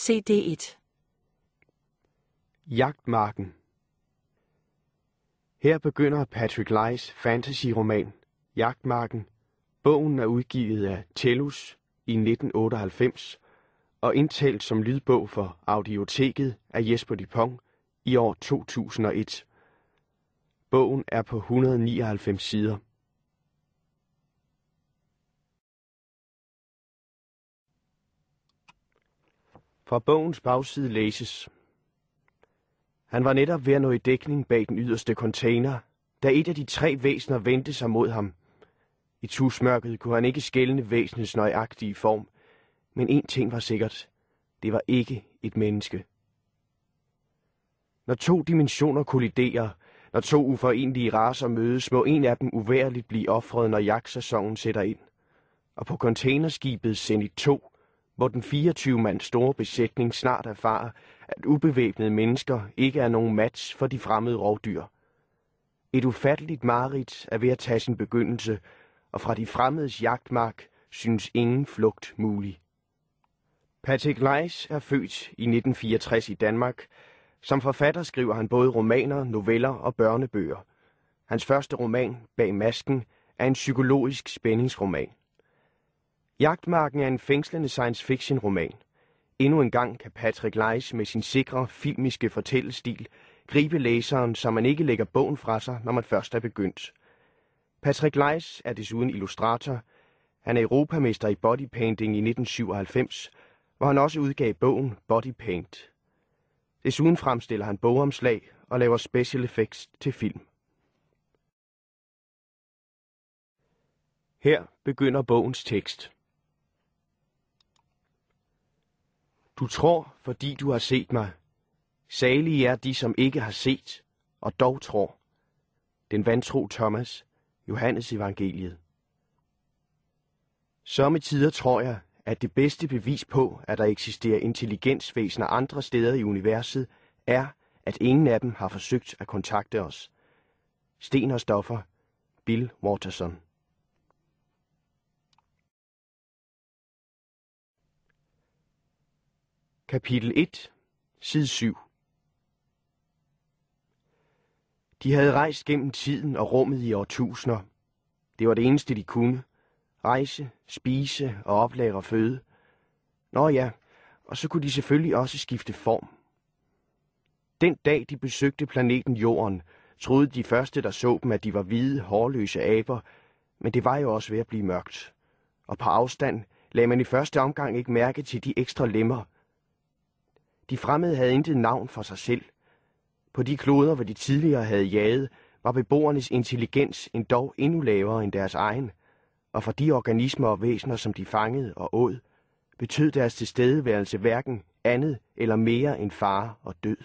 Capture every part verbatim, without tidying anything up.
C D et. Jagtmarken. Her begynder Patrick Leighs fantasy-roman Jagtmarken. Bogen er udgivet af Tellus i nitten otteoghalvfems og indtalt som lydbog for Audioteket af Jesper Dupont i år to tusind og et. Bogen er på et hundrede og nioghalvfems sider. Fra bogens bagside læses: Han var netop ved at nå i dækning bag den yderste container, da et af de tre væsener vendte sig mod ham. I tusmørket kunne han ikke skelne væsenets nøjagtige form, men en ting var sikkert: det var ikke et menneske. Når to dimensioner kolliderer, når to uforenlige racer mødes, må en af dem uværligt blive ofret, når jagtsæsonen sætter ind. Og på containerskibet Zenit to, hvor den fireogtyve mand store besætning snart erfarer, at ubevæbnede mennesker ikke er nogen match for de fremmede rovdyr. Et ufatteligt mareridt er ved at tage sin begyndelse, og fra de fremmedes jagtmark synes ingen flugt mulig. Patrick Leigh er født i nitten fireogtres i Danmark. Som forfatter skriver han både romaner, noveller og børnebøger. Hans første roman, Bag masken, er en psykologisk spændingsroman. Jagtmarken er en fængslende science fiction roman. Endnu en gang kan Patrick Leigh med sin sikre, filmiske fortællestil gribe læseren, så man ikke lægger bogen fra sig, når man først er begyndt. Patrick Leigh er desuden illustrator. Han er europamester i bodypainting i nitten syvoghalvfems, hvor han også udgav bogen Bodypaint. Desuden fremstiller han bogomslag og laver special effects til film. Her begynder bogens tekst. Du tror, fordi du har set mig. Salige er de, som ikke har set, og dog tror. Den vantro Thomas, Johannes evangeliet. Sommetider tror jeg, at det bedste bevis på, at der eksisterer intelligensvæsener andre steder i universet, er, at ingen af dem har forsøgt at kontakte os. Sten og stoffer, Bill Watterson. Kapitel et, side syv. De havde rejst gennem tiden og rummet i årtusinder. Det var det eneste, de kunne. Rejse, spise og oplagre føde. Nå ja, og så kunne de selvfølgelig også skifte form. Den dag, de besøgte planeten Jorden, troede de første, der så dem, at de var hvide, hårløse aber, men det var jo også ved at blive mørkt. Og på afstand lagde man i første omgang ikke mærke til de ekstra lemmer. De fremmede havde intet navn for sig selv. På de kloder, hvor de tidligere havde jaget, var beboernes intelligens endog endnu lavere end deres egen, og for de organismer og væsener, som de fangede og åd, betød deres tilstedeværelse hverken andet eller mere end fare og død.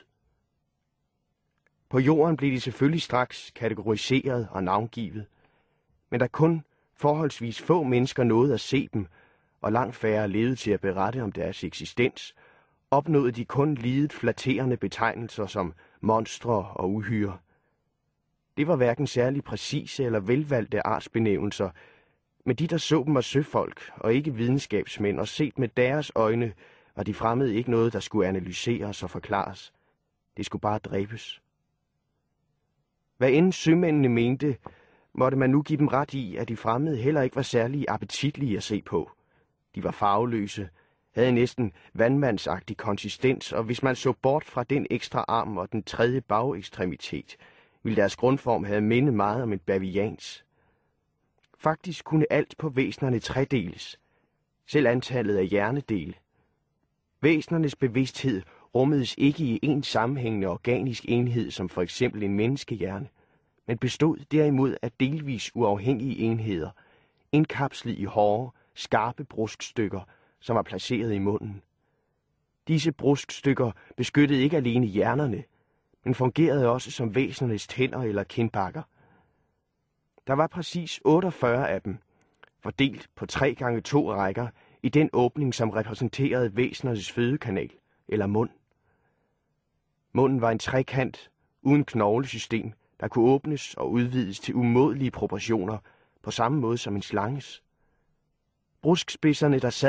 På jorden blev de selvfølgelig straks kategoriseret og navngivet, men da kun forholdsvis få mennesker nåede at se dem, og langt færre levede til at berette om deres eksistens, opnåede de kun lidet flatterende betegnelser som monstre og uhyre. Det var hverken særlig præcise eller velvalgte artsbenævnelser, men de, der så dem, var søfolk og ikke videnskabsmænd, og set med deres øjne var de fremmede ikke noget, der skulle analyseres og forklares. Det skulle bare dræbes. Hvad end sømændene mente, måtte man nu give dem ret i, at de fremmede heller ikke var særlig appetitlige at se på. De var farveløse, havde næsten vandmandsagtig konsistens, og hvis man så bort fra den ekstra arm og den tredje bagekstremitet, ville deres grundform have mindet meget om en bavians. Faktisk kunne alt på væsnerne tredeles, selv antallet af hjernedele. Væsnernes bevidsthed rummedes ikke i en sammenhængende organisk enhed, som for eksempel en menneskehjerne, men bestod derimod af delvis uafhængige enheder, indkapslet i hårde, skarpe bruskstykker, som var placeret i munden. Disse bruskstykker beskyttede ikke alene hjernerne, men fungerede også som væsenernes tænder eller kindbakker. Der var præcis otteogfyrre af dem, fordelt på tre gange to rækker i den åbning, som repræsenterede væsenernes fødekanal, eller mund. Munden var en trekant uden knoglesystem, der kunne åbnes og udvides til umådelige proportioner, på samme måde som en slanges. Bruskspidserne, der sad